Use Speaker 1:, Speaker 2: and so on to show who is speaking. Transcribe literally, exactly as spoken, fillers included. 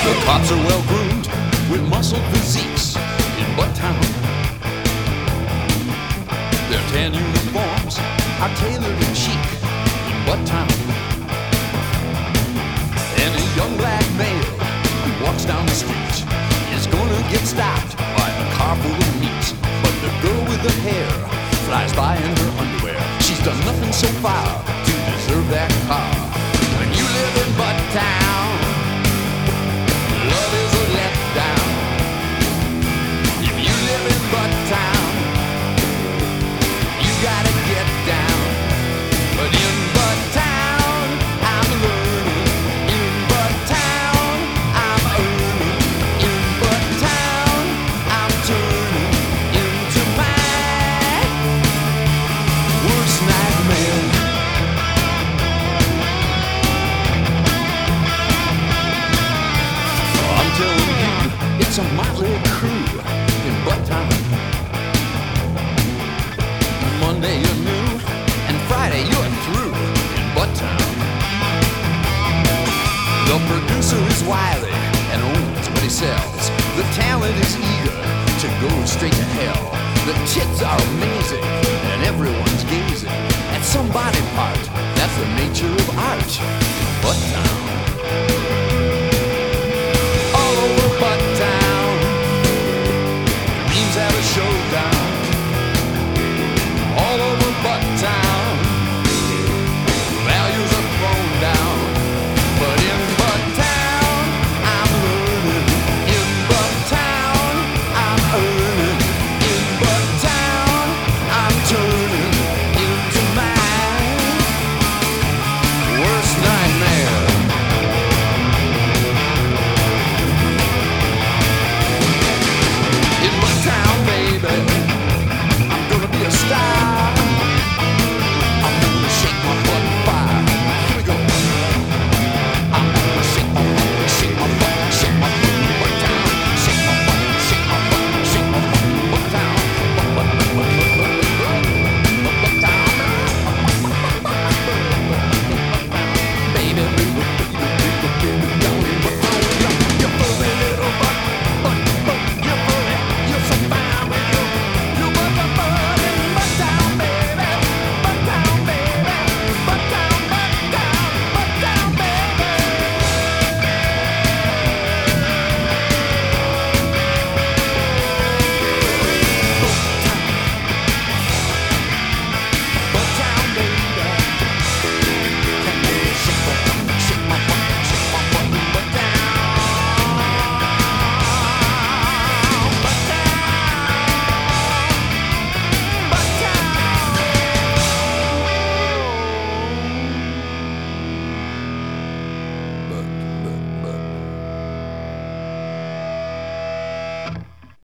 Speaker 1: The cops are well groomed with muscled physiques in Butttown. Their tan uniforms are tailored and chic in Butttown. And a young black male who walks down the street is gonna get stopped by a car full of meat. But the girl with the hair flies by in her underwear. She's done nothing so far to deserve that car. When you live in Butttown, love is a letdown. If you live in Butttown, you gotta get down. But in Butttown, I'm learning. In Butttown, I'm earning. In Butttown, I'm turning into my worst nightmare. I'm telling you, it's a motley crew in Butttown. Monday you're new, and Friday you're through in Butttown. The producer is wily and owns what he sells. The talent is eager to go straight to hell. The tits are amazing, and everyone's gazing at some body part. That's the nature of art in Butttown.